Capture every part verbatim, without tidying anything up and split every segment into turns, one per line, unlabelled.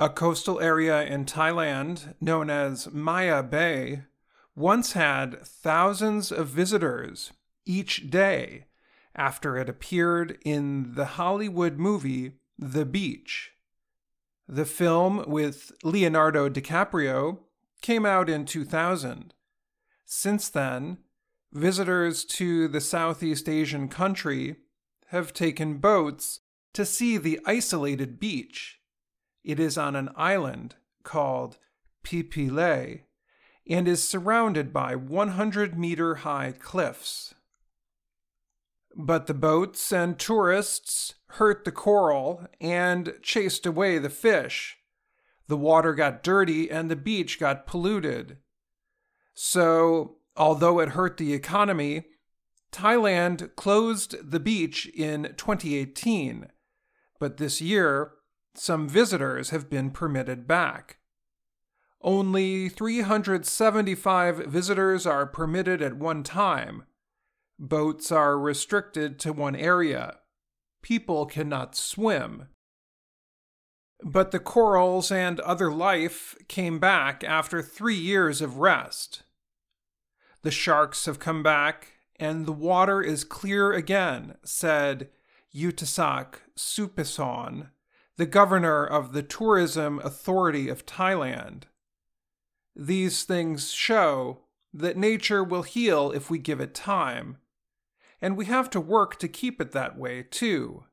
A coastal area in Thailand known as Maya Bay once had thousands of visitors each day after it appeared in the Hollywood movie The Beach. The film with Leonardo DiCaprio came out in two thousand. Since then, visitors to the Southeast Asian country have taken boats to see the isolated beach. It is on an island called Phi Phi Lay and is surrounded by one hundred meter high cliffs. But the boats and tourists hurt the coral and chased away the fish. The water got dirty and the beach got polluted. So, although it hurt the economy, Thailand closed the beach in twenty eighteen, but this year, some visitors have been permitted back. Only three hundred seventy-five visitors are permitted at one time. Boats are restricted to one area. People cannot swim. But the corals and other life came back after three years of rest. The sharks have come back, and the water is clear again, said Yutasak Supison, the governor of the Tourism Authority of Thailand. These things show that nature will heal if we give it time, and we have to work to keep it that way too.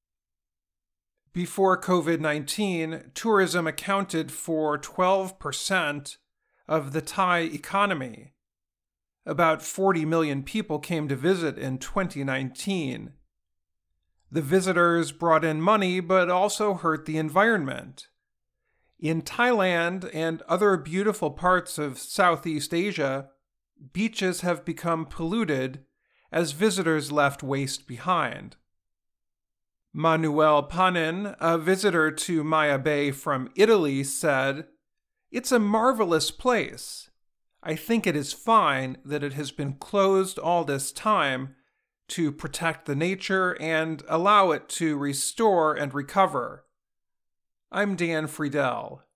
Before covid nineteen, tourism accounted for twelve percent of the Thai economy. About forty million people came to visit in twenty nineteen. The visitors brought in money but also hurt the environment. In Thailand and other beautiful parts of Southeast Asia, beaches have become polluted as visitors left waste behind. Manuel Panin, a visitor to Maya Bay from Italy, said, "It's a marvelous place. I think it is fine that it has been closed all this time to protect the nature and allow it to restore and recover." I'm Dan Friedel.